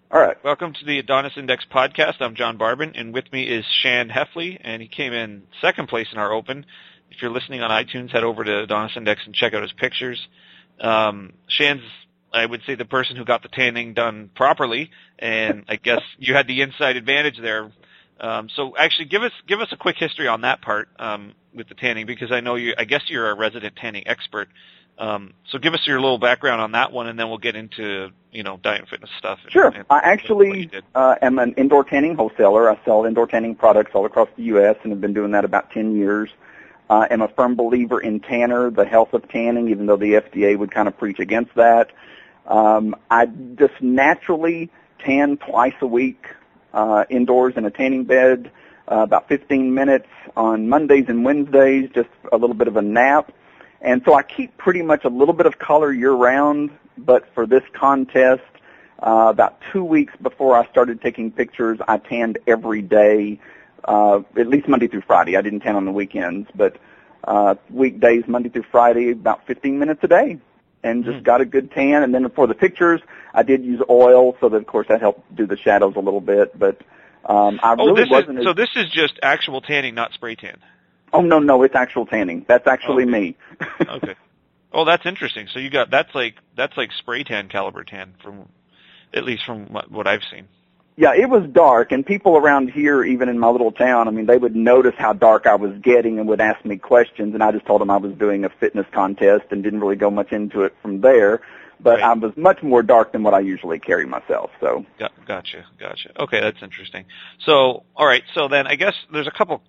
All right. Welcome to the Adonis Index podcast. I'm John Barbin, and with me is Shan Heffley, and he came in second place in our Open. If you're listening on iTunes, head over to Adonis Index and check out his pictures. Shan's, I would say, the person who got the tanning done properly, and I guess you had the inside advantage there. So actually, give us a quick history on that part with the tanning, because I know I guess you're a resident tanning expert. So give us your little background on that one, and then we'll get into, diet and fitness stuff. Sure. I actually am an indoor tanning wholesaler. I sell indoor tanning products all across the U.S. and have been doing that about 10 years. I'm a firm believer in tanner, the health of tanning, even though the FDA would kind of preach against that. I just naturally tan twice a week indoors in a tanning bed, about 15 minutes on Mondays and Wednesdays, just a little bit of a nap. And so I keep pretty much a little bit of color year-round, but for this contest, about 2 weeks before I started taking pictures, I tanned every day, at least Monday through Friday. I didn't tan on the weekends, but weekdays, Monday through Friday, about 15 minutes a day, and just got a good tan. And then for the pictures, I did use oil, so that, of course, that helped do the shadows a little bit. But So this is just actual tanning, not spray tan? Oh, no, it's actual tanning. That's actually me. Okay. Oh, that's interesting. So you got that's like spray tan caliber tan at least from what I've seen. Yeah, it was dark, and people around here, even in my little town, they would notice how dark I was getting and would ask me questions, and I just told them I was doing a fitness contest and didn't really go much into it from there. But right. I was much more dark than what I usually carry myself. So. Gotcha. Okay, that's interesting. So, all right. So then, I guess there's a couple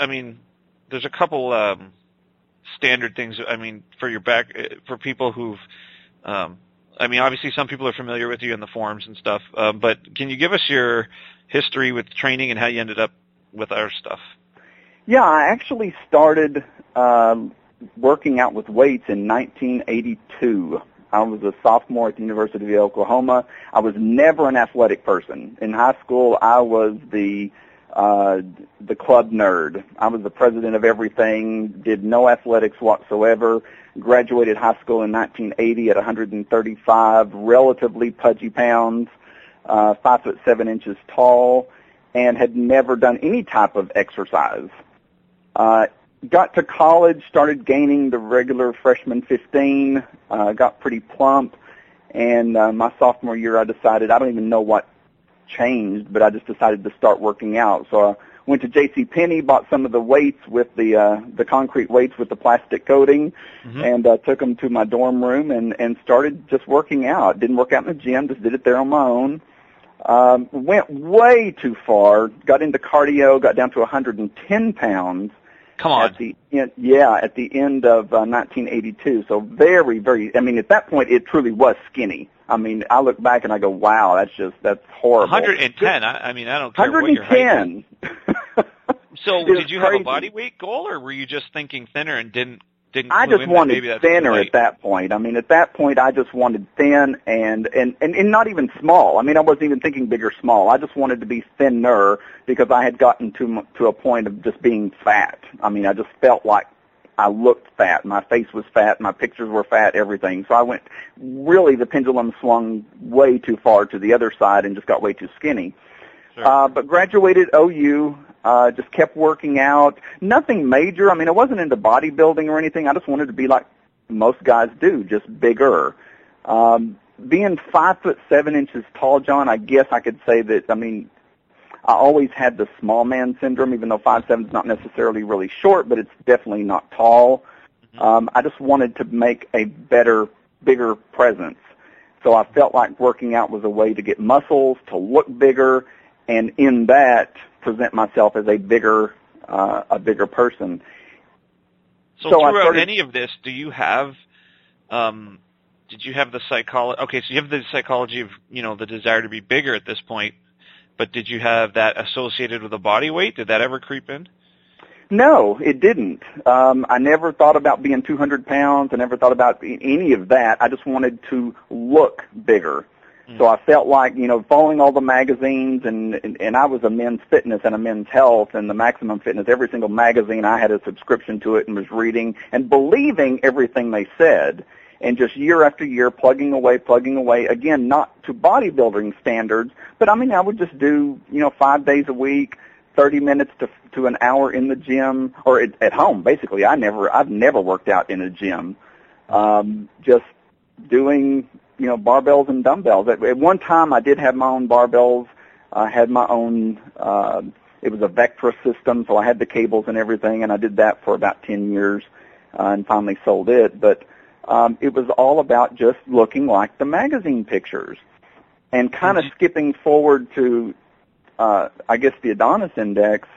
standard things, for people who've, obviously some people are familiar with you in the forums and stuff, but can you give us your history with training and how you ended up with our stuff? Yeah, I actually started working out with weights in 1982. I was a sophomore at the University of Oklahoma. I was never an athletic person. In high school, I was the club nerd. I was the president of everything, did no athletics whatsoever, graduated high school in 1980 at 135, relatively pudgy pounds, 5'7" tall, and had never done any type of exercise. Got to college, started gaining the regular freshman 15, got pretty plump, and my sophomore year I decided, I don't even know what changed, but I just decided to start working out. So I went to JCPenney, bought some of the weights with the concrete weights with the plastic coating, and took them to my dorm room and started just working out. Didn't work out in the gym, just did it there on my own. Went way too far, got into cardio, got down to 110 pounds. Come on. At the end of 1982. So very, very, at that point it truly was skinny. I look back and I go, wow, that's horrible. 110. I don't care what your height is. So did you have a body weight goal, or were you just thinking thinner and didn't I just wanted thinner at that point. At that point I just wanted thin and not even small. I wasn't even thinking big or small. I just wanted to be thinner because I had gotten to a point of just being fat. I just felt like I looked fat. My face was fat. My pictures were fat, everything. So the pendulum swung way too far to the other side and just got way too skinny. Sure. But graduated OU, just kept working out. Nothing major. I wasn't into bodybuilding or anything. I just wanted to be like most guys do, just bigger. Being 5'7" tall, John, I guess I could say that, I always had the small man syndrome, even though 5'7" is not necessarily really short, but it's definitely not tall. I just wanted to make a bigger presence. So I felt like working out was a way to get muscles, to look bigger, and in that, present myself as a bigger person. So throughout any of this, do you have, did you have the psychology? Okay, so you have the psychology of, the desire to be bigger at this point. But did you have that associated with a body weight? Did that ever creep in? No, it didn't. I never thought about being 200 pounds. I never thought about any of that. I just wanted to look bigger. So I felt like, following all the magazines, and I was a men's fitness and a men's health and the Maximum Fitness. Every single magazine, I had a subscription to it and was reading and believing everything they said. And just year after year, plugging away, again, not to bodybuilding standards, but I mean, I would just do, 5 days a week, 30 minutes to an hour in the gym, or at home, basically. I've never worked out in a gym. Just doing, barbells and dumbbells. At one time, I did have my own barbells. I had my own, it was a Vectra system, so I had the cables and everything, and I did that for about 10 years and finally sold it. But it was all about just looking like the magazine pictures. And kind of skipping forward to, I guess, the Adonis Index,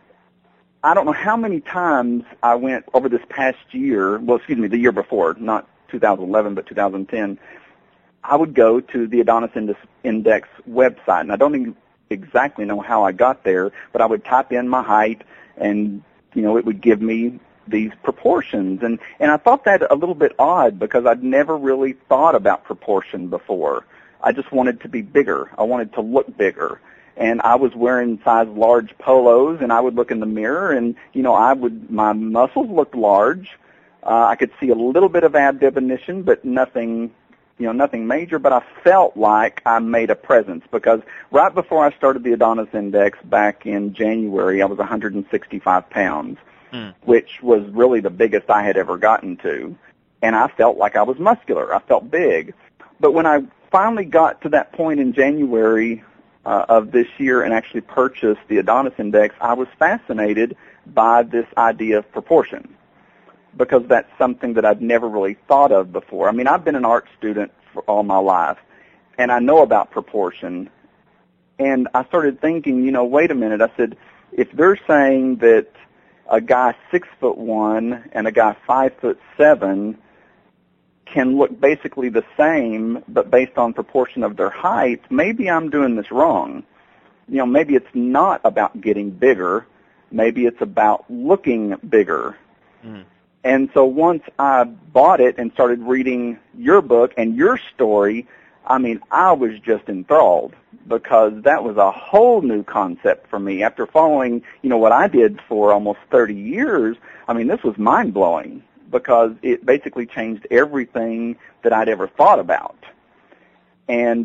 I don't know how many times I went over this past year, the year before, not 2011, but 2010, I would go to the Adonis Index website, and I don't exactly know how I got there, but I would type in my height, and, it would give me these proportions. And I thought that a little bit odd because I'd never really thought about proportion before. I just wanted to be bigger. I wanted to look bigger. And I was wearing size large polos, and I would look in the mirror, and, my muscles looked large. I could see a little bit of ab definition, but nothing major, but I felt like I made a presence because right before I started the Adonis Index back in January, I was 165 pounds, which was really the biggest I had ever gotten to. And I felt like I was muscular. I felt big. But when I finally got to that point in January of this year and actually purchased the Adonis Index, I was fascinated by this idea of proportion, because that's something that I've never really thought of before. I mean, I've been an art student for all my life, and I know about proportion. And I started thinking, wait a minute. I said, if they're saying that a guy 6'1" and a guy 5'7" can look basically the same, but based on proportion of their height, maybe I'm doing this wrong. Maybe it's not about getting bigger. Maybe it's about looking bigger. And so once I bought it and started reading your book and your story, I mean, I was just enthralled because that was a whole new concept for me. After following, what I did for almost 30 years, I mean, this was mind-blowing because it basically changed everything that I'd ever thought about. And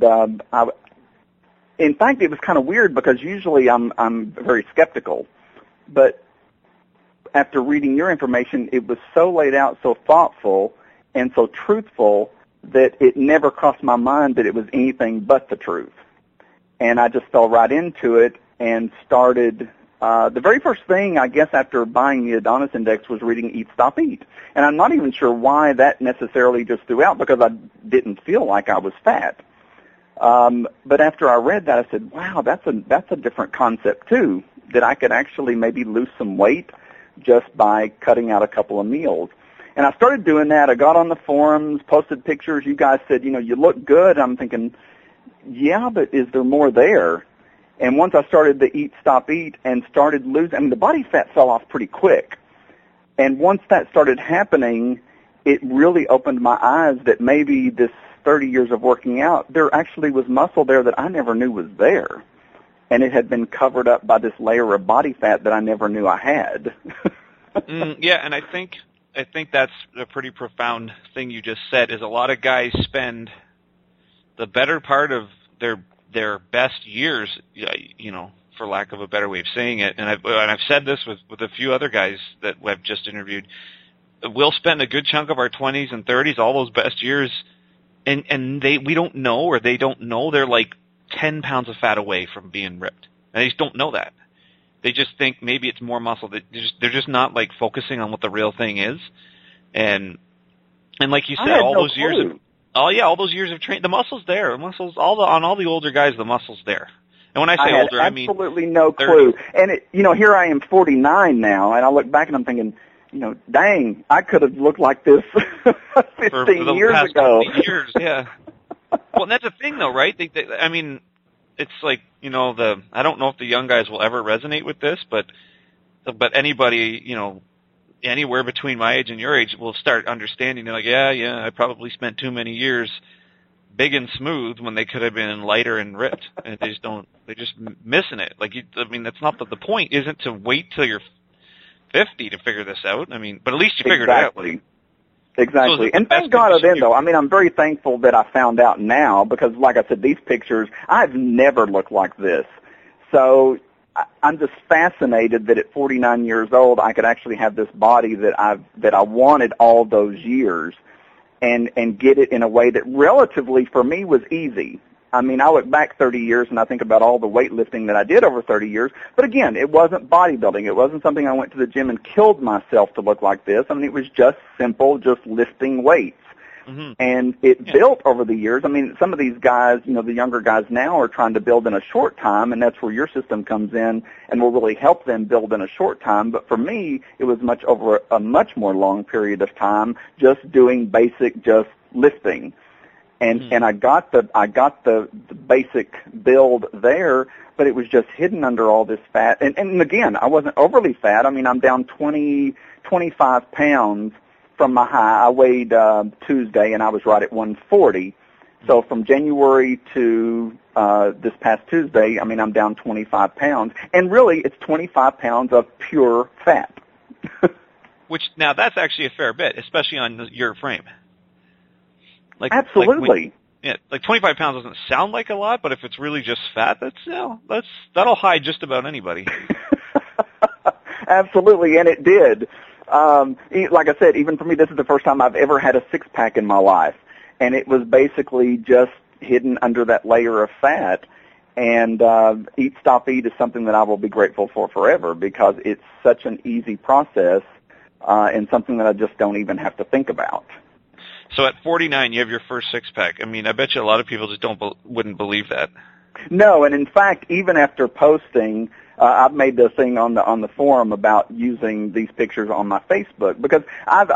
in fact, it was kind of weird because usually I'm very skeptical, but after reading your information, it was so laid out, so thoughtful, and so truthful that it never crossed my mind that it was anything but the truth. And I just fell right into it and started, the very first thing, I guess, after buying the Adonis Index was reading Eat, Stop, Eat. And I'm not even sure why that necessarily just threw out because I didn't feel like I was fat. But after I read that, I said, wow, that's a different concept, too, that I could actually maybe lose some weight just by cutting out a couple of meals. And I started doing that. I got on the forums, posted pictures. You guys said, you look good. I'm thinking, yeah, but is there more there? And once I started the Eat, Stop, Eat and started losing, the body fat fell off pretty quick. And once that started happening, it really opened my eyes that maybe this 30 years of working out, there actually was muscle there that I never knew was there. And it had been covered up by this layer of body fat that I never knew I had. Yeah, and I think that's a pretty profound thing you just said, is a lot of guys spend the better part of their best years, for lack of a better way of saying it, and I've said this with a few other guys that I've just interviewed, we'll spend a good chunk of our 20s and 30s, all those best years, and we don't know, or they don't know they're like 10 pounds of fat away from being ripped. And they just don't know that. They just think maybe it's more muscle. They're just not like focusing on what the real thing is. And like you said, all those years of training, the muscle's there. On all the older guys, the muscle's there. And when I say older, I mean absolutely no clue. And here I am 49 now, and I look back and I'm thinking, dang, I could have looked like this 15 for the years past ago. 15 years, yeah. Well, and that's the thing, though, right? I mean, it's like, I don't know if the young guys will ever resonate with this, but anybody, anywhere between my age and your age will start understanding. They're like, yeah, I probably spent too many years big and smooth when they could have been lighter and ripped, and they're just missing it. Like, that's not the point isn't to wait till you're 50 to figure this out. I mean, but at least you figured it out. Exactly. So and thank God then, though. I mean, I'm very thankful that I found out now because, like I said, these pictures, I've never looked like this. So I'm just fascinated that at 49 years old, I could actually have this body that I wanted all those years and get it in a way that relatively for me was easy. I mean, I look back 30 years and I think about all the weightlifting that I did over 30 years. But again, it wasn't bodybuilding. It wasn't something I went to the gym and killed myself to look like this. I mean, it was just simple, just lifting weights. Mm-hmm. And it built over the years. I mean, some of these guys, you know, the younger guys now are trying to build in a short time, and that's where your system comes in and will really help them build in a short time. But for me, it was much over a much more long period of time, just doing basic, just lifting. And I got the basic build there, but it was just hidden under all this fat. And again, I wasn't overly fat. I mean, I'm down 25 pounds from my high. I weighed Tuesday, and I was right at 140. So from January to this past Tuesday, I mean, I'm down 25 pounds. And really, it's 25 pounds of pure fat. Which, now, that's actually a fair bit, especially on your frame. Absolutely. Like 25 pounds doesn't sound like a lot, but if it's really just fat, that'll hide just about anybody. Absolutely, and it did. Like I said, even for me, this is the first time I've ever had a six-pack in my life, and it was basically just hidden under that layer of fat. And Eat, Stop, Eat is something that I will be grateful for forever because it's such an easy process and something that I just don't even have to think about. So at 49, you have your first six-pack. I mean, I bet you a lot of people just wouldn't believe that. No, and in fact, even after posting, I've made the thing on the forum about using these pictures on my Facebook because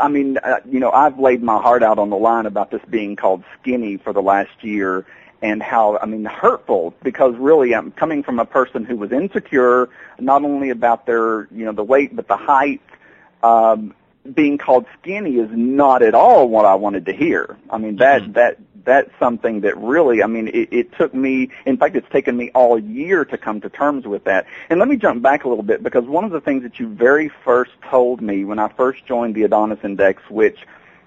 I've laid my heart out on the line about this being called skinny for the last year and how, hurtful because really I'm coming from a person who was insecure, not only about their, the weight, but the height. Being called skinny is not at all what I wanted to hear. I mean, that's something that really, it took me, in fact, it's taken me all year to come to terms with that. And let me jump back a little bit because one of the things that you very first told me when I first joined the Adonis Index, which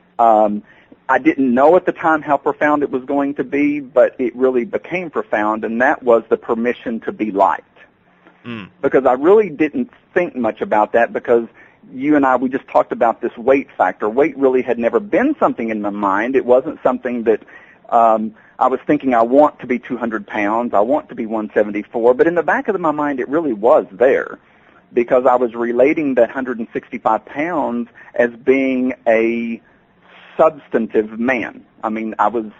I didn't know at the time how profound it was going to be, but it really became profound, and that was the permission to be liked. Because I really didn't think much about that because you and I, we just talked about this weight factor. Weight really had never been something in my mind. It wasn't something that I was thinking I want to be 200 pounds, I want to be 174, but in the back of my mind it really was there because I was relating that 165 pounds as being a substantive man. I mean, I was,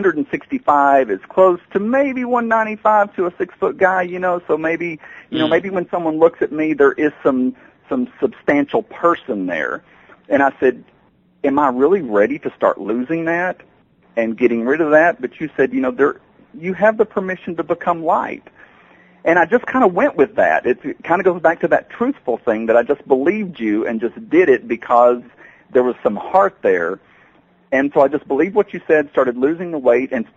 165 is close to maybe 195 to a 6-foot guy, so maybe, maybe when someone looks at me there is some substantial person there. And I said, am I really ready to start losing that and getting rid of that? But you said, you have the permission to become light. And I just kind of went with that. It kind of goes back to that truthful thing that I just believed you and just did it because there was some heart there. And so I just believed what you said, started losing the weight, and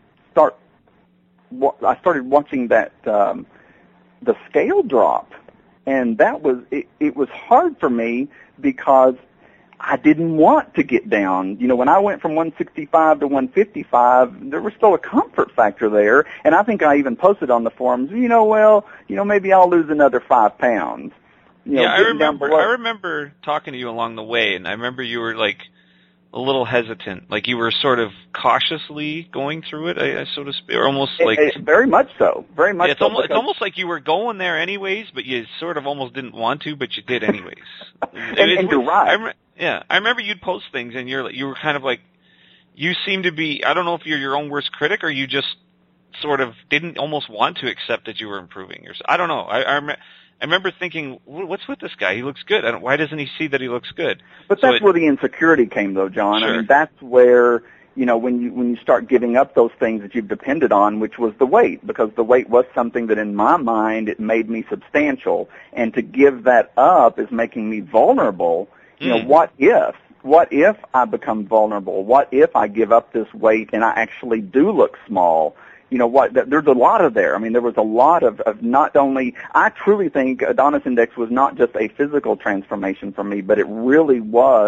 I started watching that the scale drop. And that was, it was hard for me because I didn't want to get down. When I went from 165 to 155, there was still a comfort factor there. And I think I even posted on the forums, maybe I'll lose another 5 pounds. I remember talking to you along the way, and I remember you were like a little hesitant, like you were sort of cautiously going through it, so to speak, or almost like very much so, very much. It's almost like you were going there anyways, but you sort of almost didn't want to, but you did anyways. and you're right. I remember you'd post things, and you were kind of like, you seem to be. I don't know if you're your own worst critic, or you just sort of didn't almost want to accept that you were improving yourself. I don't know. I remember thinking, what's with this guy? He looks good. Why doesn't he see that he looks good? But that's where the insecurity came, though, John. Sure. I mean, that's where, when you start giving up those things that you've depended on, which was the weight, because the weight was something that in my mind, it made me substantial. And to give that up is making me vulnerable. What if I become vulnerable? What if I give up this weight and I actually do look small? There's a lot of there. I mean, there was a lot of not only, I truly think Adonis Index was not just a physical transformation for me, but it really was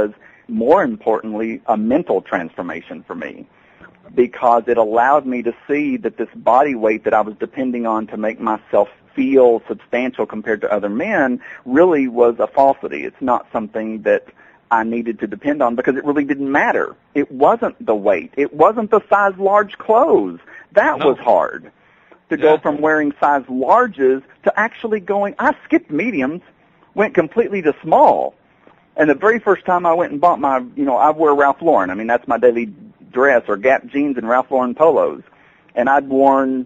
more importantly, a mental transformation for me, because it allowed me to see that this body weight that I was depending on to make myself feel substantial compared to other men really was a falsity. It's not something that I needed to depend on, because it really didn't matter. It wasn't the weight. It wasn't the size large clothes. That was hard. To go from wearing size larges to actually going, I skipped mediums, went completely to small. And the very first time I went and bought my, I wear Ralph Lauren. I mean, that's my daily dress, or Gap jeans and Ralph Lauren polos. And I'd worn,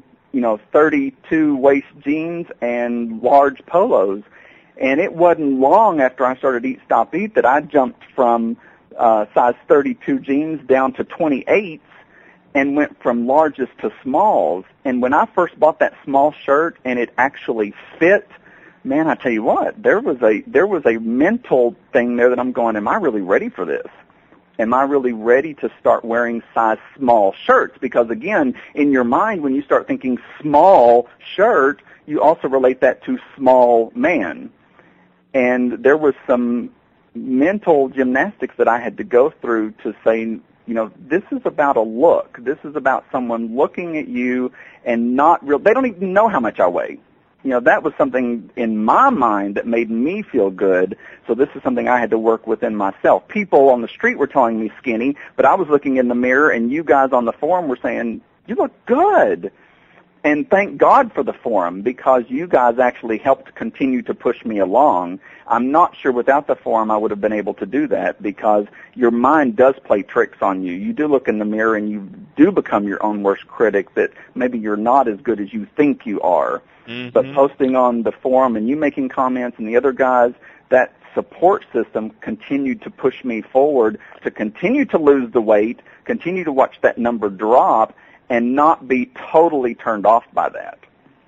32 waist jeans and large polos. And it wasn't long after I started Eat Stop Eat that I jumped from size 32 jeans down to 28s and went from larges to smalls. And when I first bought that small shirt and it actually fit, man, I tell you what, there was a mental thing there that I'm going, am I really ready for this? Am I really ready to start wearing size small shirts? Because again, in your mind, when you start thinking small shirt, you also relate that to small man. And there was some mental gymnastics that I had to go through to say, this is about a look. This is about someone looking at you and they don't even know how much I weigh. That was something in my mind that made me feel good. So this is something I had to work within myself. People on the street were telling me skinny, but I was looking in the mirror, and you guys on the forum were saying, you look good. And thank God for the forum, because you guys actually helped continue to push me along. I'm not sure without the forum I would have been able to do that, because your mind does play tricks on you. You do look in the mirror and you do become your own worst critic, that maybe you're not as good as you think you are. Mm-hmm. But posting on the forum and you making comments and the other guys, that support system continued to push me forward to continue to lose the weight, continue to watch that number drop, and not be totally turned off by that.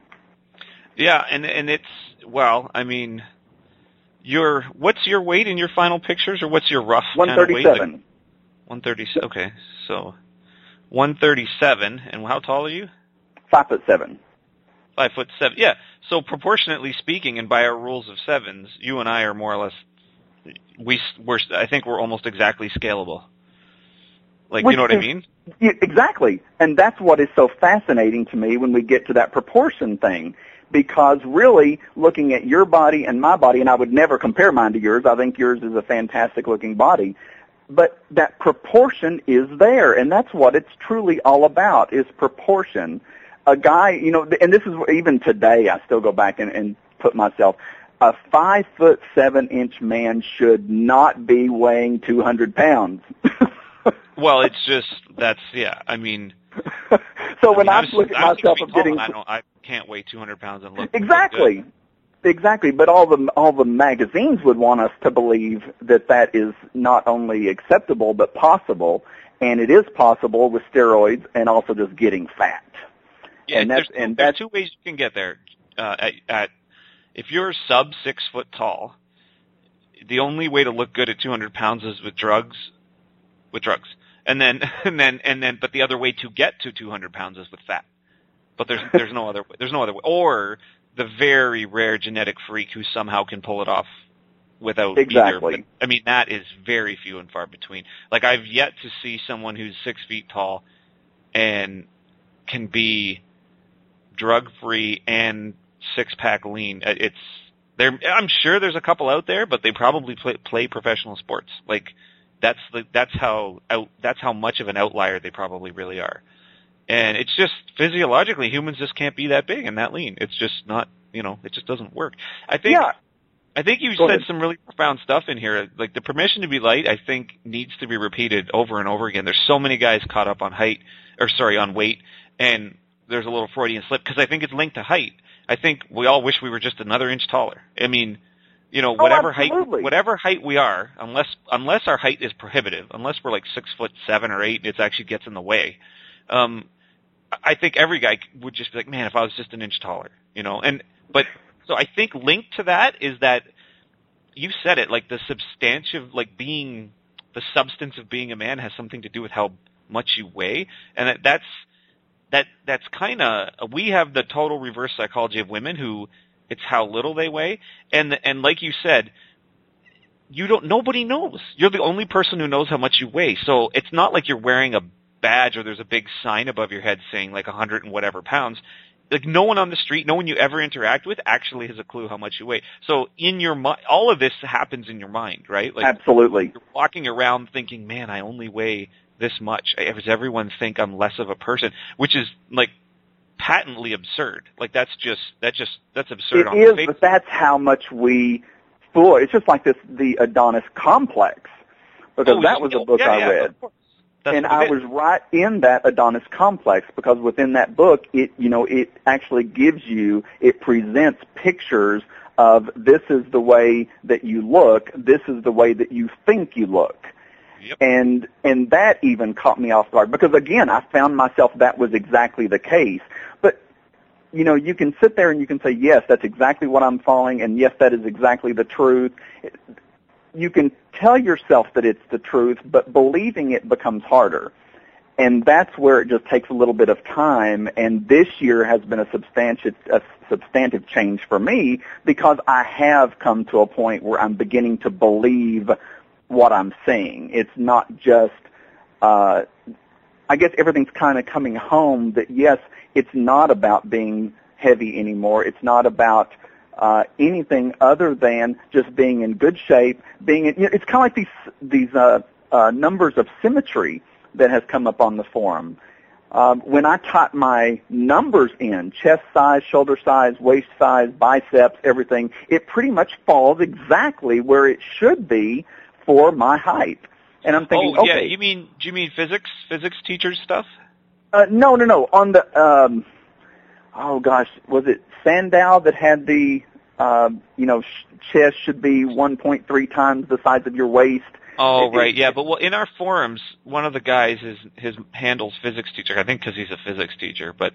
Yeah, and it's, well, I mean, what's your weight in your final pictures, or what's your rough kind of weight? 137. Like 137. Okay, so 137, and how tall are you? 5'7". 5'7". Yeah. So proportionately speaking, and by our rules of sevens, you and I are more or less, I think we're almost exactly scalable. Like, you know what I mean? Yeah, exactly. And that's what is so fascinating to me when we get to that proportion thing. Because really, looking at your body and my body, and I would never compare mine to yours. I think yours is a fantastic-looking body. But that proportion is there, and that's what it's truly all about, is proportion. A guy, and this is even today, I still go back and put myself, a 5'7" man should not be weighing 200 pounds. Well, it's just, I mean. So when I look at myself, I'm getting. I can't weigh 200 pounds and look. Exactly. Exactly. But all the magazines would want us to believe that is not only acceptable, but possible. And it is possible with steroids and also just getting fat. Yeah, there's two ways you can get there. If you're sub 6 foot tall, the only way to look good at 200 pounds is with drugs. And then, but the other way to get to 200 pounds is with fat. But there's no other way. Or the very rare genetic freak who somehow can pull it off without exactly. Either. But, I mean, that is very few and far between. Like, I've yet to see someone who's 6 feet tall and can be drug-free and six-pack lean. I'm sure there's a couple out there, but they probably play professional sports. Like, that's how much of an outlier they probably really are. And it's just physiologically, humans just can't be that big and that lean. It's just not, it just doesn't work. I think you said some really profound stuff in here. Like, the permission to be light, I think, needs to be repeated over and over again. There's so many guys caught up on on weight, and there's a little Freudian slip, because I think it's linked to height. I think we all wish we were just another inch taller. I mean, whatever height we are, unless our height is prohibitive, unless we're like 6'7" or 8, it actually gets in the way. I think every guy would just be like, man, if I was just an inch taller, So I think linked to that is that you said it, like the substance of being a man has something to do with how much you weigh, and that's kind of, we have the total reverse psychology of women who it's how little they weigh, and like you said, nobody knows. You're the only person who knows how much you weigh. So it's not like you're wearing a badge or there's a big sign above your head saying like 100 and whatever pounds. Like no one on the street, no one you ever interact with actually has a clue how much you weigh. So in your mind, all of this happens in your mind, right? Like absolutely. You're walking around thinking, man, I only weigh this much. Does everyone think I'm less of a person? Which is like patently absurd. Like that's absurd. It is, but that's how much we fool. It's just like the Adonis complex, because that was a book I read. And I was right in that Adonis complex because within that book, it actually it presents pictures of this is the way that you look, this is the way that you think you look. Yep. And that even caught me off guard because again, I found myself that was exactly the case. But you can sit there and you can say, yes, that's exactly what I'm following, and yes, that is exactly the truth. You can tell yourself that it's the truth, but believing it becomes harder. And that's where it just takes a little bit of time. And this year has been a substantive change for me because I have come to a point where I'm beginning to believe what I'm seeing. It's not just, I guess everything's kind of coming home that, yes, it's not about being heavy anymore. It's not about anything other than just being in good shape. It's kind of like these numbers of symmetry that has come up on the forum. When I type my numbers in, chest size, shoulder size, waist size, biceps, everything, it pretty much falls exactly where it should be for my height. And I'm thinking, do okay. you mean physics teacher stuff? No. On the, was it Sandow that had the, chest should be 1.3 times the size of your waist? Oh, right, yeah. But in our forums, one of the guys, his handle's physics teacher, I think because he's a physics teacher, but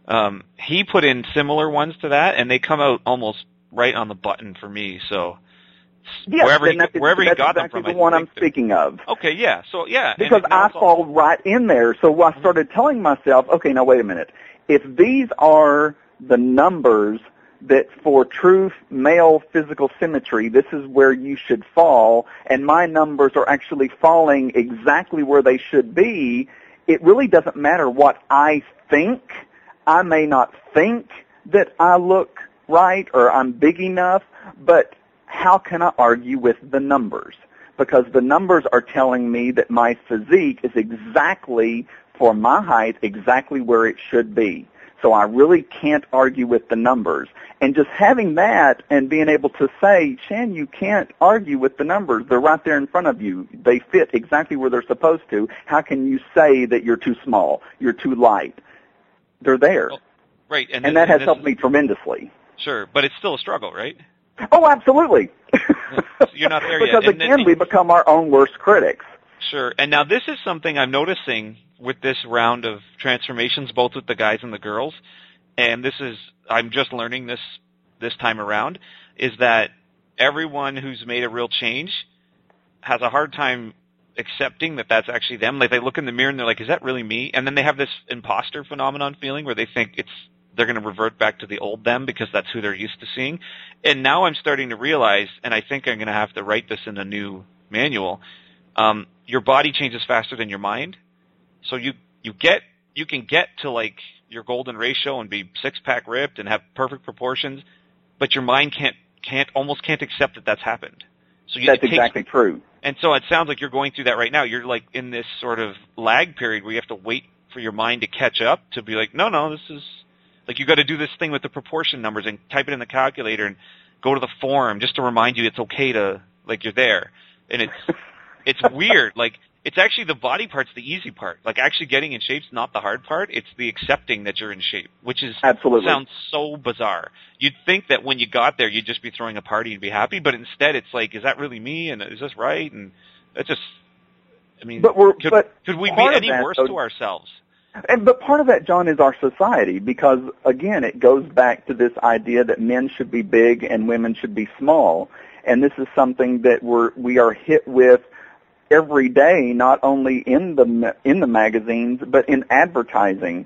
he put in similar ones to that, and they come out almost right on the button for me, so... Yes, wherever he got exactly them from, the one I'm speaking of. Okay, yeah. So yeah, because I fall right in there. So I started telling myself, okay, now wait a minute. If these are the numbers that for true male physical symmetry, this is where you should fall, and my numbers are actually falling exactly where they should be, it really doesn't matter what I think. I may not think that I look right or I'm big enough, but how can I argue with the numbers? Because the numbers are telling me that my physique is exactly, for my height, exactly where it should be. So I really can't argue with the numbers. And just having that and being able to say, Shan, you can't argue with the numbers. They're right there in front of you. They fit exactly where they're supposed to. How can you say that you're too small, you're too light? They're there. Oh, right. And that has helped me tremendously. Sure, but it's still a struggle, right? Oh, absolutely. You're not there yet. Because again, we become our own worst critics. Sure. And now this is something I'm noticing with this round of transformations, both with the guys and the girls, and I'm just learning this time around, is that everyone who's made a real change has a hard time accepting that that's actually them. Like they look in the mirror and they're like, is that really me? And then they have this imposter phenomenon feeling where they think they're going to revert back to the old them because that's who they're used to seeing. And now I'm starting to realize, and I think I'm going to have to write this in a new manual, your body changes faster than your mind. So you can get to like your golden ratio and be six-pack ripped and have perfect proportions, but your mind almost can't accept that that's happened. So that's exactly true. And so it sounds like you're going through that right now. You're like in this sort of lag period where you have to wait for your mind to catch up to be like, no, this is... Like you got to do this thing with the proportion numbers and type it in the calculator and go to the forum just to remind you it's okay to, like, you're there. And it's weird. Like it's actually the body part's the easy part. Like actually getting in shape's not the hard part. It's the accepting that you're in shape, which is absolutely sounds so bizarre. You'd think that when you got there you'd just be throwing a party and be happy, but instead it's like, is that really me? And is this right? And it's just, I mean, could we be any worse to ourselves? But part of that, John, is our society because, again, it goes back to this idea that men should be big and women should be small. And this is something that we are hit with every day, not only in the magazines, but in advertising.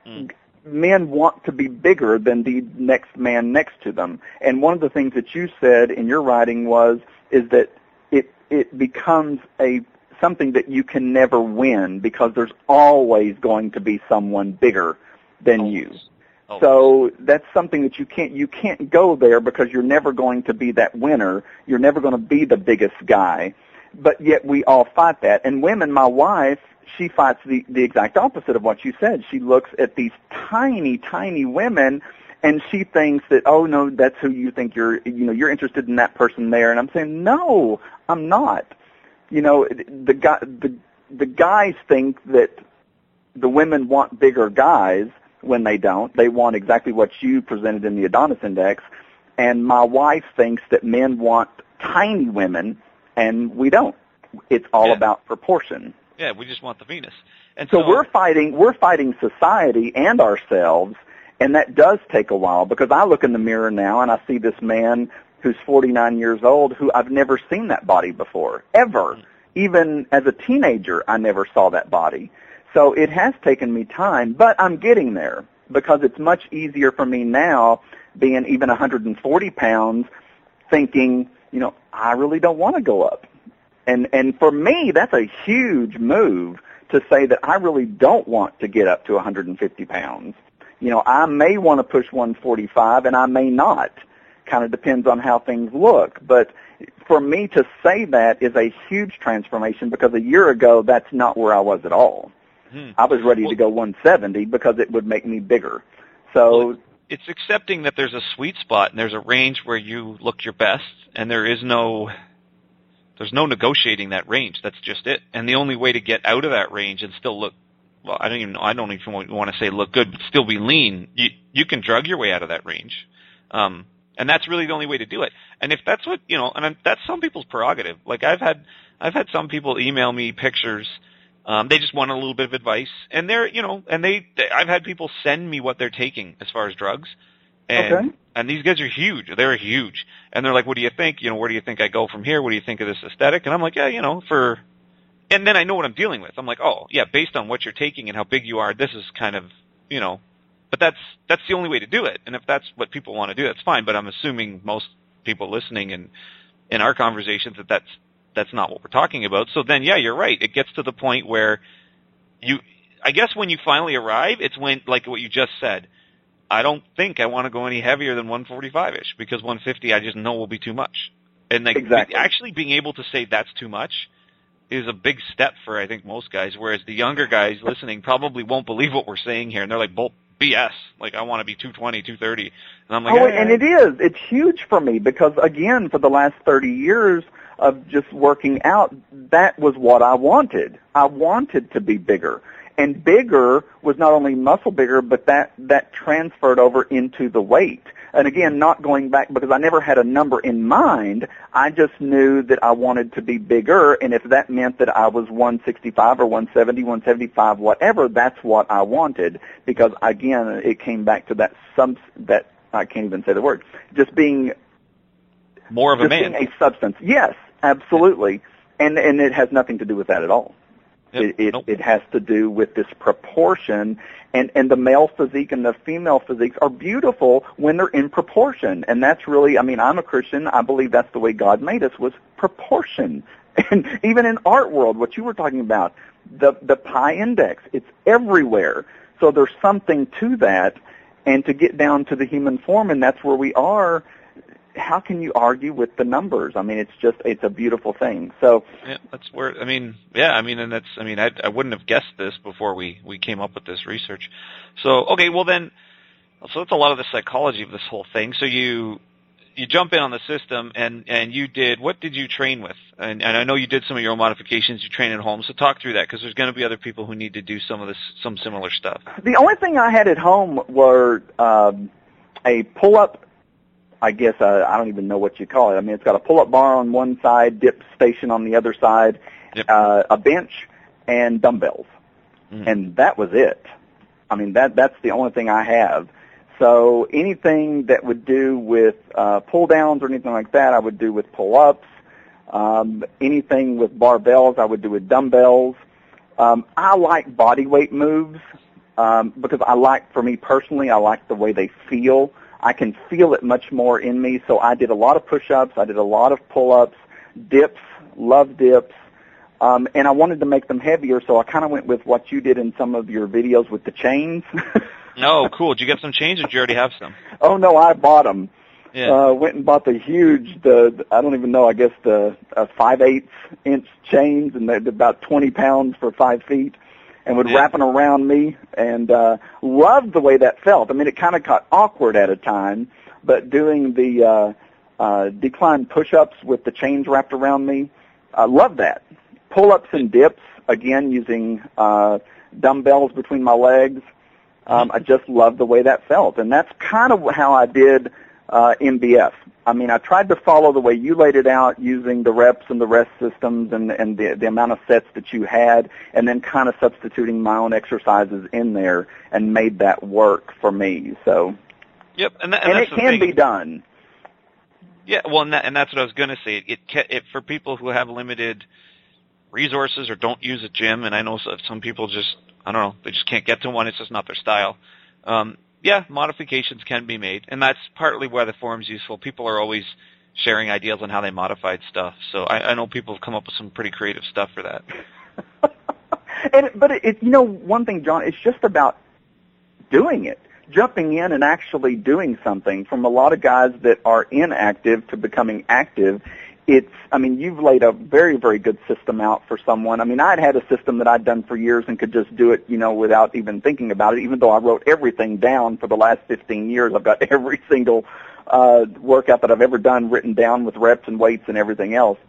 Men want to be bigger than the next man next to them. And one of the things that you said in your writing is that it becomes something that you can never win because there's always going to be someone bigger than you. So that's something that you can't go there because you're never going to be that winner. You're never going to be the biggest guy. But yet we all fight that. And women, my wife, she fights the exact opposite of what you said. She looks at these tiny, tiny women and she thinks that, oh no, that's who you think you're interested in, that person there. And I'm saying, no, I'm not. The guys think that the women want bigger guys when they don't. They want exactly what you presented in the Adonis Index. And my wife thinks that men want tiny women, and we don't. It's all about proportion. Yeah, we just want the Venus. And so we're fighting society and ourselves, and that does take a while because I look in the mirror now and I see this man who's 49 years old who I've never seen that body before, ever. Even as a teenager, I never saw that body. So it has taken me time, but I'm getting there because it's much easier for me now being even 140 pounds thinking, I really don't want to go up. And for me, that's a huge move to say that I really don't want to get up to 150 pounds. I may want to push 145 and I may not. Kind of depends on how things look. But for me to say that is a huge transformation because a year ago, that's not where I was at all. I was ready to go 170 because it would make me bigger. So it's accepting that there's a sweet spot and there's a range where you look your best, and there's no negotiating that range. That's just it. And the only way to get out of that range and still look, well, I don't even want to say look good, but still be lean. You can drug your way out of that range. And that's really the only way to do it. And if that's what, and that's some people's prerogative. Like I've had some people email me pictures. They just want a little bit of advice, and I've had people send me what they're taking as far as drugs, and these guys are huge. They're huge, and they're like, "What do you think? Where do you think I go from here? What do you think of this aesthetic?" And I'm like, "Yeah, and then I know what I'm dealing with. I'm like, "Oh, yeah, based on what you're taking and how big you are, this is kind of, but that's the only way to do it. And if that's what people want to do, that's fine. But I'm assuming most people listening and in our conversations that's not what we're talking about. So then, yeah, you're right. It gets to the point where I guess when you finally arrive, it's when, like what you just said, I don't think I want to go any heavier than 145-ish because 150 I just know will be too much. And actually being able to say that's too much is a big step for, I think, most guys, whereas the younger guys listening probably won't believe what we're saying here. And they're like, BS. Like, I want to be 220, 230. And I'm like, and it is. It's huge for me because, again, for the last 30 years of just working out, that was what I wanted. I wanted to be bigger. And bigger was not only muscle bigger, but that transferred over into the weight. And again, not going back because I never had a number in mind. I just knew that I wanted to be bigger, and if that meant that I was 165 or 170, 175, whatever, that's what I wanted. Because again, it came back to that I can't even say the word. Just being more of a man. Being a substance. Yes, absolutely. And it has nothing to do with that at all. Yep. It has to do with this proportion, and the male physique and the female physiques are beautiful when they're in proportion. And that's really, I'm a Christian. I believe that's the way God made us, was proportion. And even in art world, what you were talking about, the pi index, it's everywhere. So there's something to that. And to get down to the human form, and that's where we are, how can you argue with the numbers? It's a beautiful thing. So yeah, that's where, and I wouldn't have guessed this before we came up with this research. So, okay, well then, so that's a lot of the psychology of this whole thing. So you jump in on the system and what did you train with? And I know you did some of your own modifications, you train at home, so talk through that, because there's going to be other people who need to do some similar stuff. The only thing I had at home were a pull-up, I guess, I don't even know what you call it. It's got a pull-up bar on one side, dip station on the other side, yep. A bench, and dumbbells. And that was it. That's the only thing I have. So anything that would do with pull-downs or anything like that, I would do with pull-ups. Anything with barbells, I would do with dumbbells. I like body weight moves because for me personally, I like the way they feel. I can feel it much more in me, so I did a lot of push-ups, I did a lot of pull-ups, dips, love dips, and I wanted to make them heavier, so I kind of went with what you did in some of your videos with the chains. Oh, cool. Did you get some chains, or did you already have some? Oh, no, I bought them. Yeah. Went and bought the huge, I don't even know, I guess the 5/8 inch chains, and they're about 20 pounds for 5 feet, and would wrap them around me, and loved the way that felt. I mean, it kind of got awkward at a time, but doing the decline push-ups with the chains wrapped around me, I love that. Pull-ups and dips, again, using dumbbells between my legs. I just loved the way that felt, and that's kind of how I did MBF. I mean, I tried to follow the way you laid it out, using the reps and the rest systems and the amount of sets that you had, and then kind of substituting my own exercises in there, and made that work for me. So, yep, and it can be done. Yeah, well, and that's what I was going to say. It for people who have limited resources or don't use a gym, and I know some people just, I don't know, they just can't get to one. It's just not their style. Yeah, modifications can be made, and that's partly why the forum's useful. People are always sharing ideas on how they modified stuff, so I know people have come up with some pretty creative stuff for that. But one thing, John, it's just about doing it, jumping in and actually doing something. From a lot of guys that are inactive to becoming active, you've laid a very, very good system out for someone. I mean, I'd had a system that I'd done for years and could just do it, without even thinking about it, even though I wrote everything down for the last 15 years. I've got every single workout that I've ever done written down with reps and weights and everything else.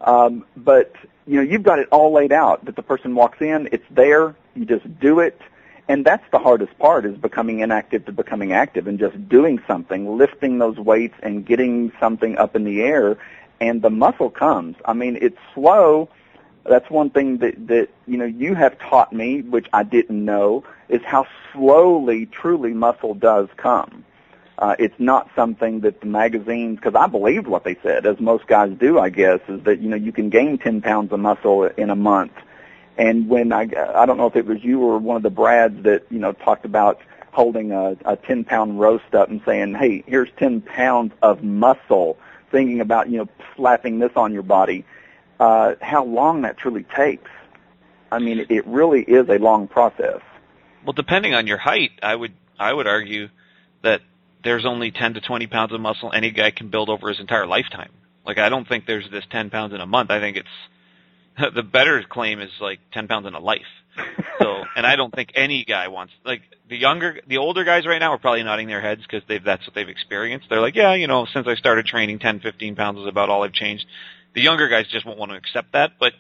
But you've got it all laid out, that the person walks in, it's there, you just do it. And that's the hardest part, is becoming inactive to becoming active, and just doing something, lifting those weights and getting something up in the air. And the muscle comes. I mean, it's slow. That's one thing that you have taught me, which I didn't know, is how slowly, truly, muscle does come. It's not something that the magazines, because I believed what they said, as most guys do, I guess, is that, you can gain 10 pounds of muscle in a month. And when I don't know if it was you or one of the Brads that, talked about holding a 10-pound roast up and saying, hey, here's 10 pounds of muscle, thinking about, slapping this on your body, how long that truly takes. I mean, it really is a long process. Well, depending on your height, I would argue that there's only 10 to 20 pounds of muscle any guy can build over his entire lifetime. Like, I don't think there's this 10 pounds in a month. I think it's, the better claim is like 10 pounds in a life. So, and I don't think any guy wants, like, the older guys right now are probably nodding their heads because that's what they've experienced. They're like, yeah, since I started training, 10, 15 pounds is about all I've changed. The younger guys just won't want to accept that, but,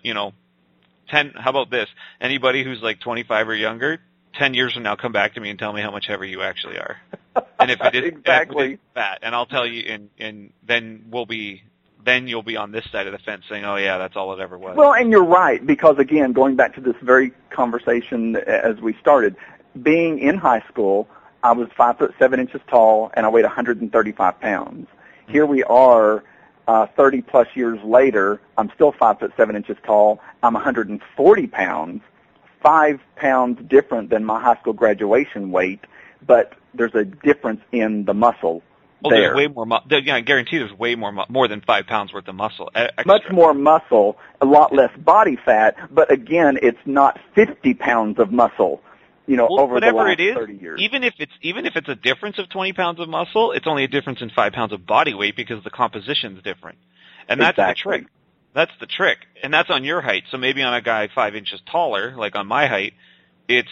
10, how about this? Anybody who's like 25 or younger, 10 years from now, come back to me and tell me how much heavier you actually are. And if it is exactly fat, and I'll tell you, and then you'll be on this side of the fence saying, oh yeah, that's all it ever was. Well, and you're right, because again, going back to this very conversation as we started, being in high school, I was 5'7" tall, and I weighed 135 pounds. Here we are, 30 plus years later, I'm still 5'7" tall, I'm 140 pounds, 5 pounds different than my high school graduation weight, but there's a difference in the muscle. Oh, there's way more. I guarantee there's way more than 5 pounds worth of muscle. Extra. Much more muscle, a lot less body fat, but again, it's not 50 pounds of muscle. Over the last 30 years. Even if it's a difference of 20 pounds of muscle, it's only a difference in 5 pounds of body weight because the composition's different, and that's the trick. That's the trick, and that's on your height. So maybe on a guy 5 inches taller, like on my height, it's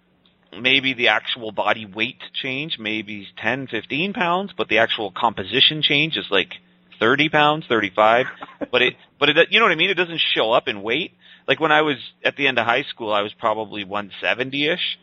maybe the actual body weight change, maybe 10, 15 pounds, but the actual composition change is like 30 pounds, 35. but it, you know what I mean? It doesn't show up in weight. Like when I was at the end of high school, I was probably 170-ish.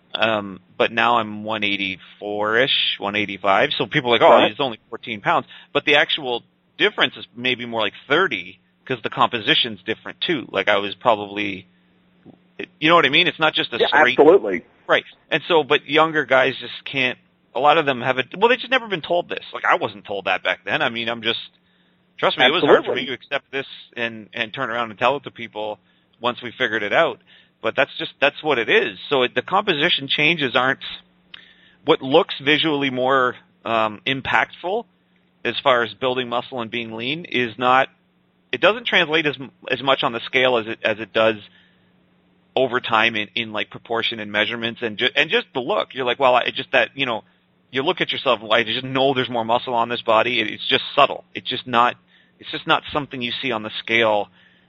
But now I'm 184-ish, 185. So people are like, oh, he's only 14 pounds. But the actual difference is maybe more like 30 because the composition's different too. Like I was probably, you know what I mean? It's not just a straight. Absolutely. Right. And so, but younger guys just can't, a lot of them have it, well, they've just never been told this. Like I wasn't told that back then. I mean, trust me, It was hard for me to accept this and turn around and tell it to people once we figured it out. But that's what it is. So the composition changes aren't what looks visually more impactful as far as building muscle and being lean is not it doesn't translate as much on the scale as it does over time in like proportion and measurements and just the look. You're like, well, it just that, you know, you look at yourself, I just know there's more muscle on this body. It's just subtle. It's just not something you see on the scale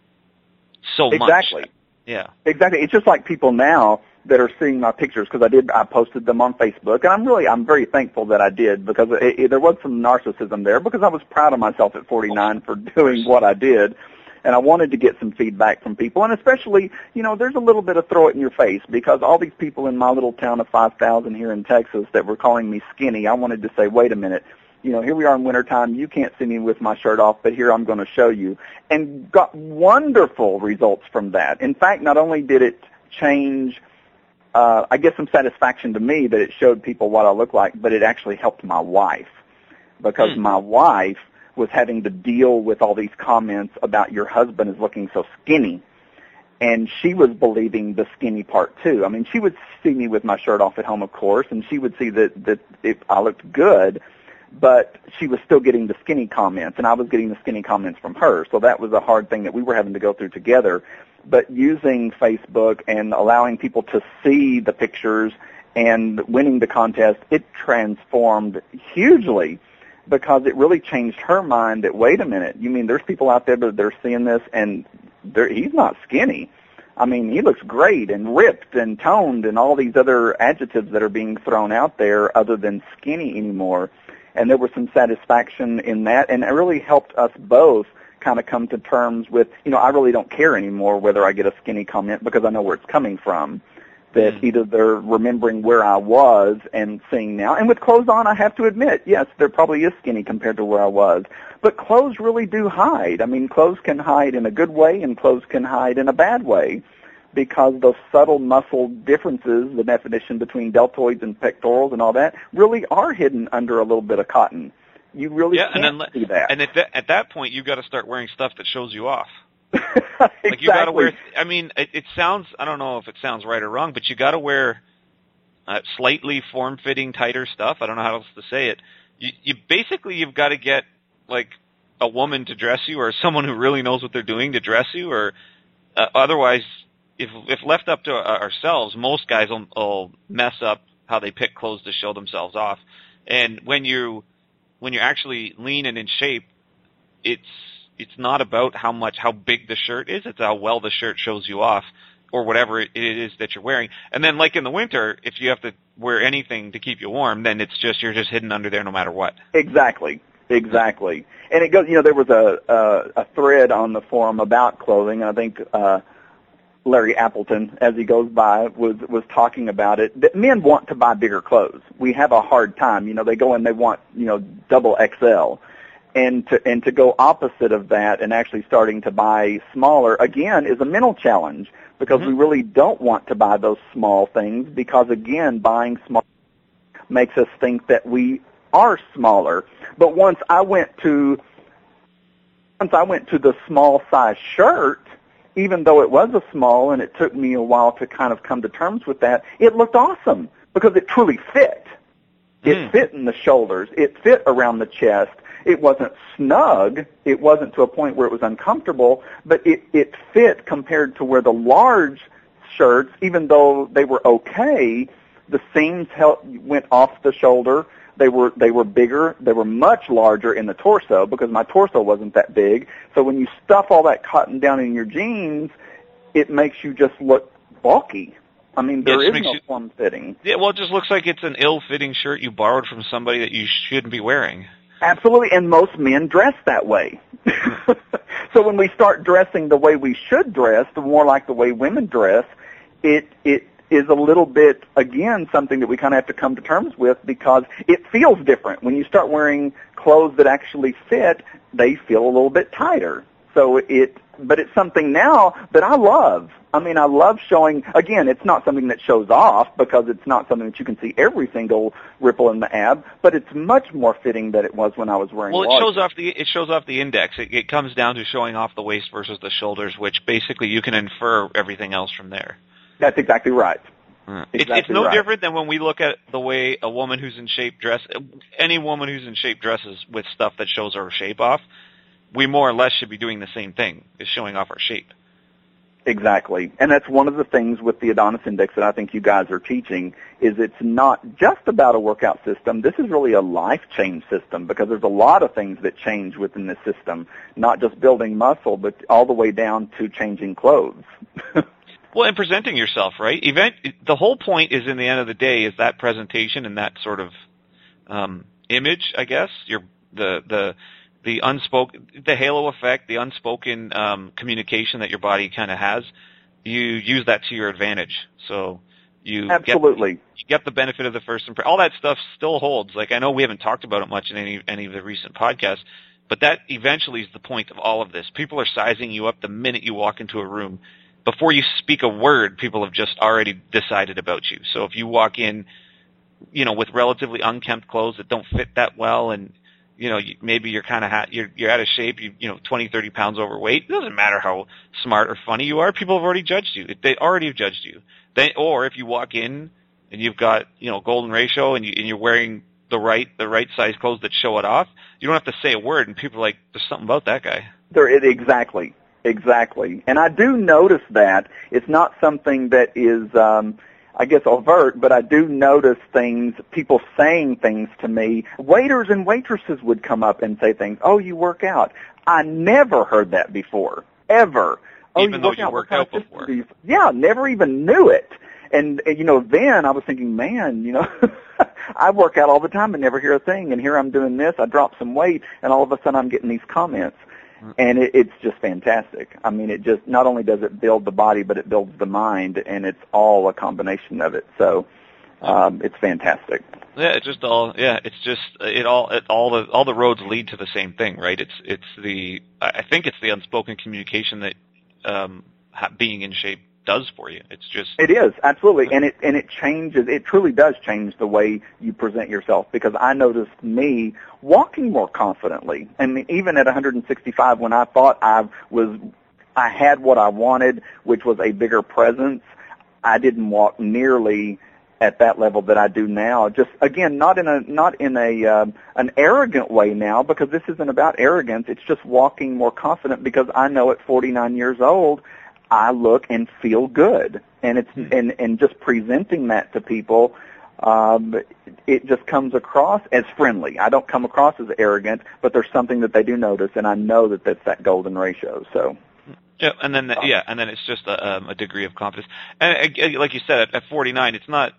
so much. Exactly. Yeah. Exactly. It's just like people now that are seeing my pictures, because I posted them on Facebook, and I'm very thankful that I did, because there was some narcissism there, because I was proud of myself at 49 for doing what I did. And I wanted to get some feedback from people, and especially, you know, there's a little bit of throw it in your face, because all these people in my little town of 5,000 here in Texas that were calling me skinny, I wanted to say, wait a minute, you know, here we are in wintertime, you can't see me with my shirt off, but here I'm going to show you. And got wonderful results from that. In fact, not only did it change, I guess, some satisfaction to me that it showed people what I look like, but it actually helped my wife, because my wife was having to deal with all these comments about your husband is looking so skinny. And she was believing the skinny part too. I mean, she would see me with my shirt off at home, of course, and she would see that I looked good, but she was still getting the skinny comments, and I was getting the skinny comments from her. So that was a hard thing that we were having to go through together. But using Facebook and allowing people to see the pictures and winning the contest, it transformed hugely, because it really changed her mind that, wait a minute, you mean there's people out there that are seeing this and he's not skinny. I mean, he looks great and ripped and toned and all these other adjectives that are being thrown out there other than skinny anymore. And there was some satisfaction in that, and it really helped us both kind of come to terms with, you know, I really don't care anymore whether I get a skinny comment, because I know where it's coming from. That either they're remembering where I was and seeing now. And with clothes on, I have to admit, yes, there probably is skinny compared to where I was. But clothes really do hide. I mean, clothes can hide in a good way, and clothes can hide in a bad way, because those subtle muscle differences, the definition between deltoids and pectorals and all that, really are hidden under a little bit of cotton. You really can't see that. And at that point, you've got to start wearing stuff that shows you off. Exactly. Like, you got to wear, I mean, it sounds, I don't know if it sounds right or wrong, but you got to wear slightly form-fitting, tighter stuff. I don't know how else to say it. You've got to get, like, a woman to dress you, or someone who really knows what they're doing to dress you, or otherwise, if left up to ourselves, most guys will mess up how they pick clothes to show themselves off. And when you're actually lean and in shape, it's not about how big the shirt is, it's how well the shirt shows you off, or whatever it is that you're wearing. And then, like in the winter, if you have to wear anything to keep you warm, then you're just hidden under there no matter what. Exactly. And it goes, you know, there was a thread on the forum about clothing, and I think Larry Appleton, as he goes by, was talking about it, that men want to buy bigger clothes. We have a hard time. You know, they go and they want, you know, double XL. And to go opposite of that and actually starting to buy smaller, again, is a mental challenge, because we really don't want to buy those small things, because, again, buying small makes us think that we are smaller. But once I went to the small size shirt, even though it was a small and it took me a while to kind of come to terms with that, it looked awesome, because it truly fit. It fit in the shoulders. It fit around the chest. It wasn't snug. It wasn't to a point where it was uncomfortable, but it fit compared to where the large shirts, even though they were okay, the seams went off the shoulder. They were bigger. They were much larger in the torso, because my torso wasn't that big. So when you stuff all that cotton down in your jeans, it makes you just look bulky. I mean, there is no form fitting. Yeah, well, it just looks like it's an ill-fitting shirt you borrowed from somebody that you shouldn't be wearing. Absolutely, and most men dress that way. So when we start dressing the way we should dress, the more like the way women dress, it is a little bit, again, something that we kind of have to come to terms with, because it feels different. When you start wearing clothes that actually fit, they feel a little bit tighter. But it's something now that I love. I mean, I love showing, again, it's not something that shows off, because it's not something that you can see every single ripple in the ab, but it's much more fitting than it was when I was wearing Well, it shows off the index. It comes down to showing off the waist versus the shoulders, which basically you can infer everything else from there. That's exactly right. It's no different than when we look at the way a woman who's in shape dresses. Any woman who's in shape dresses with stuff that shows her shape off. we more or less should be doing the same thing, is showing off our shape. Exactly. And that's one of the things with the Adonis Index that I think you guys are teaching, is it's not just about a workout system. This is really a life change system, because there's a lot of things that change within this system, not just building muscle, but all the way down to changing clothes. Well, and presenting yourself, right? The whole point is, in the end of the day, is that presentation and that sort of image, I guess. The unspoken, the halo effect, the unspoken communication that your body kind of has, you use that to your advantage. So you Absolutely. You get the benefit of the first impression. All that stuff still holds. Like, I know we haven't talked about it much in any of the recent podcasts, but that eventually is the point of all of this. People are sizing you up the minute you walk into a room. Before you speak a word, people have just already decided about you. So if you walk in, with relatively unkempt clothes that don't fit that well, and maybe you're kind of you're out of shape, 20, 30 pounds overweight. It doesn't matter how smart or funny you are. People have already judged you. They already have judged you. Or if you walk in and you've got, golden ratio and you're wearing the right size clothes that show it off, you don't have to say a word, and people are like, there's something about that guy. Exactly. And I do notice that. It's not something that is, I guess, overt, but I do notice people saying things to me. Waiters and waitresses would come up and say things, "Oh, you work out." I never heard that before, ever. Even though you worked out before. Yeah, never even knew it. And then I was thinking, man, I work out all the time and never hear a thing, and here I'm doing this, I dropped some weight, and all of a sudden I'm getting these comments. And it's just fantastic. I mean, it just, not only does it build the body, but it builds the mind, and it's all a combination of it. So, it's fantastic. Yeah, all the roads lead to the same thing, right? I think it's the unspoken communication that, being in shape does for you. It is, absolutely. And it changes, it truly does change the way you present yourself, because I noticed me walking more confidently. And even at 165, when I thought I had what I wanted, which was a bigger presence, I didn't walk nearly at that level that I do now. Just, again, not in an arrogant way now, because this isn't about arrogance. It's just walking more confident, because I know at 49 years old, I look and feel good, and it's and just presenting that to people, it just comes across as friendly. I don't come across as arrogant, but there's something that they do notice, and I know that that's that golden ratio. So, yeah, and then it's just a degree of confidence. And like you said, at 49, it's not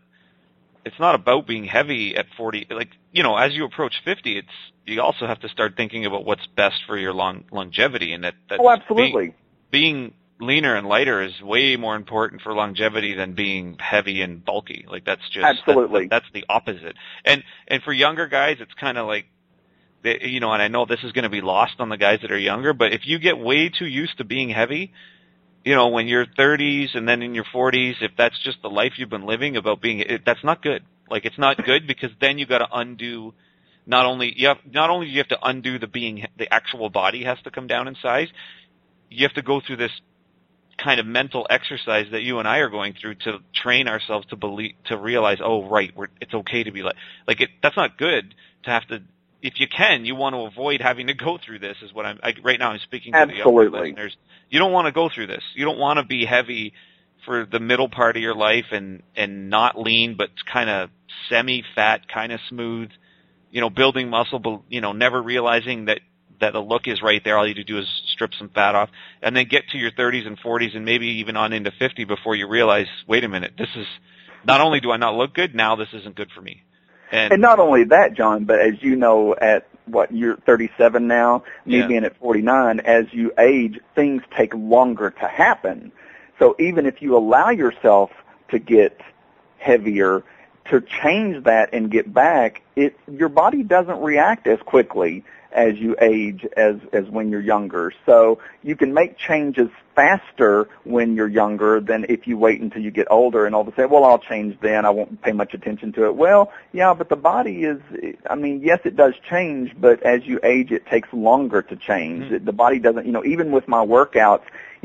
about being heavy at 40. Like, as you approach 50, you also have to start thinking about what's best for your longevity, and that's absolutely. Being leaner and lighter is way more important for longevity than being heavy and bulky. Like, that's just absolutely that's the opposite. And for younger guys, it's kind of like, and I know this is going to be lost on the guys that are younger, but if you get way too used to being heavy, when you're 30s and then in your 40s, if that's just the life you've been living about that's not good. Like, it's not good, because then you got to undo. Not only do you have to undo the actual body has to come down in size. You have to go through this kind of mental exercise that you and I are going through to train ourselves to realize, oh, right, it's okay to be that's not good to have to. If you can, you want to avoid having to go through this. Is what right now I'm speaking to the younger listeners. You don't want to go through this. You don't want to be heavy for the middle part of your life and not lean, but kind of semi-fat, kind of smooth. Building muscle, but never realizing that the look is right there. All you need to do is strip some fat off, and then get to your 30s and 40s and maybe even on into 50 before you realize, wait a minute, this is, not only do I not look good, now this isn't good for me. And not only that, John, but as you know, at you're 37 now, me being at 49, as you age, things take longer to happen. So even if you allow yourself to get heavier, to change that and get back, your body doesn't react as quickly as you age as when you're younger. So you can make changes faster when you're younger than if you wait until you get older and all of a sudden, well, I'll change then, I won't pay much attention to it. Well, yeah, but the body is, yes, it does change, but as you age, it takes longer to change. Mm-hmm. The body doesn't, even with my workouts,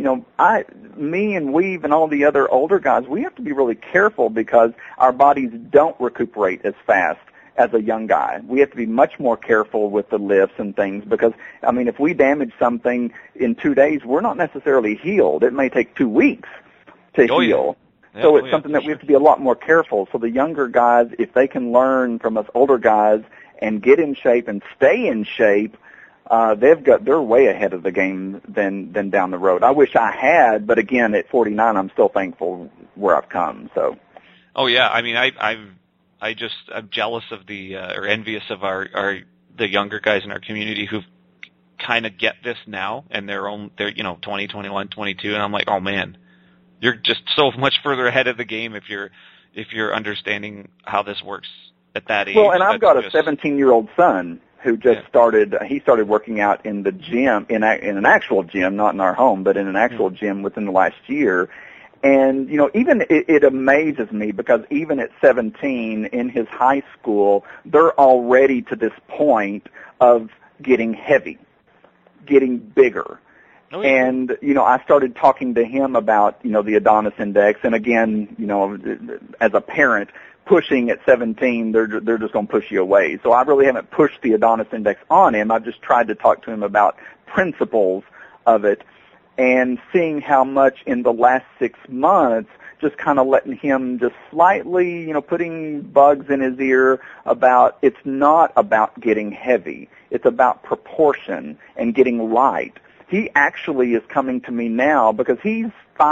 me and Weave and all the other older guys, we have to be really careful because our bodies don't recuperate as fast as a young guy. We have to be much more careful with the lifts and things because, I mean, if we damage something in 2 days, we're not necessarily healed. It may take 2 weeks to heal. Yeah, so it's something that we have to be a lot more careful. So the younger guys, if they can learn from us older guys and get in shape and stay in shape, they're way ahead of the game than down the road. I wish I had, but again, at 49, I'm still thankful where I've come. So. Oh yeah, I mean, I'm jealous of or envious of the younger guys in our community who kind of get this now, and they're 20, 21, 22, and I'm like, oh man, you're just so much further ahead of the game if you're understanding how this works at that age. Well, and I've got a 17-year-old son who just started. He started working out in the gym, in an actual gym, not in our home, but in an actual gym within the last year. And, even it amazes me because even at 17 in his high school, they're already to this point of getting heavy, getting bigger. Oh, yeah. And, I started talking to him about, the Adonis Index. And again, as a parent, pushing at 17, they're just going to push you away. So I really haven't pushed the Adonis Index on him. I've just tried to talk to him about principles of it. And seeing how much in the last 6 months, just kind of letting him just slightly, putting bugs in his ear about it's not about getting heavy. It's about proportion and getting light. He actually is coming to me now because he's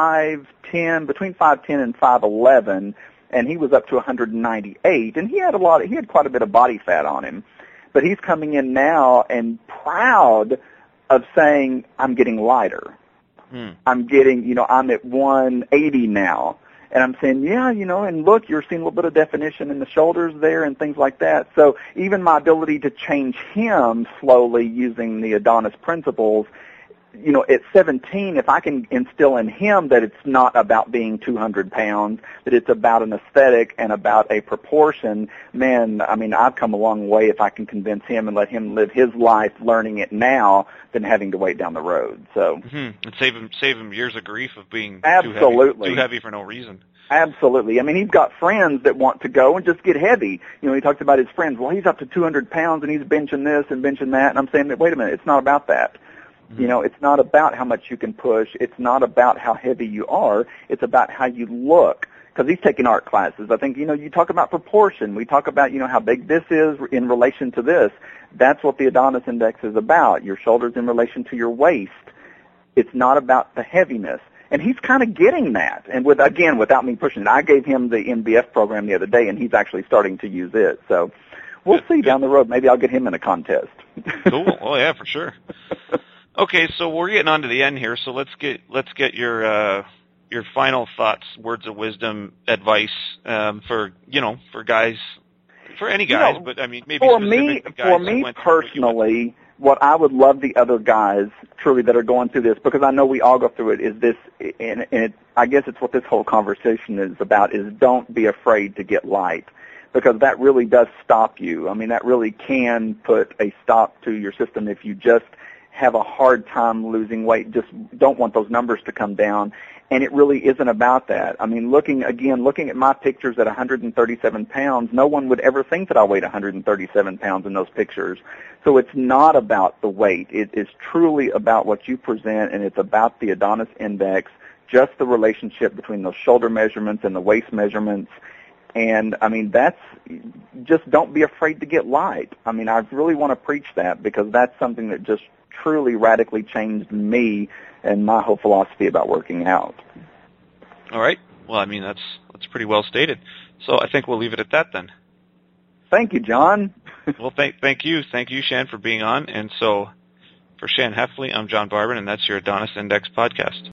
5'10", between 5'10" and 5'11", and he was up to 198, and he had quite a bit of body fat on him. But he's coming in now and proud of saying, I'm getting lighter. I'm getting, I'm at 180 now. And I'm saying, yeah, and look, you're seeing a little bit of definition in the shoulders there and things like that. So even my ability to change him slowly using the Adonis principles, at 17, if I can instill in him that it's not about being 200 pounds, that it's about an aesthetic and about a proportion, man, I mean, I've come a long way if I can convince him and let him live his life learning it now than having to wait down the road. So and save him years of grief of being absolutely too heavy for no reason. Absolutely. I mean, he's got friends that want to go and just get heavy. He talks about his friends. Well, he's up to 200 pounds and he's benching this and benching that. And I'm saying, wait a minute, it's not about that. It's not about how much you can push. It's not about how heavy you are. It's about how you look. Because he's taking art classes. I think, you talk about proportion. We talk about, how big this is in relation to this. That's what the Adonis Index is about. Your shoulders in relation to your waist. It's not about the heaviness. And he's kind of getting that. And without me pushing it, I gave him the NBF program the other day, and he's actually starting to use it. So we'll see down the road. Maybe I'll get him in a contest. Cool. Oh, yeah, for sure. Okay, so we're getting on to the end here. So let's get your final thoughts, words of wisdom, advice for guys, for any guys, but I mean maybe for me personally, what I would love the other guys truly that are going through this, because I know we all go through it, is this, and I guess it's what this whole conversation is about, is don't be afraid to get light. Because that really does stop you. I mean, that really can put a stop to your system if you just have a hard time losing weight, just don't want those numbers to come down. And it really isn't about that. I mean, looking at my pictures at 137 pounds, no one would ever think that I weighed 137 pounds in those pictures. So it's not about the weight. It is truly about what you present, and it's about the Adonis Index, just the relationship between those shoulder measurements and the waist measurements. And, I mean, just don't be afraid to get light. I mean, I really want to preach that because that's something that just truly radically changed me and my whole philosophy about working out. All right. Well, I mean, that's pretty well stated. So I think we'll leave it at that then. Thank you, John. Well, thank you, Shan, for being on. And so for Shan Heffley, I'm John Barban, and that's your Adonis Index podcast.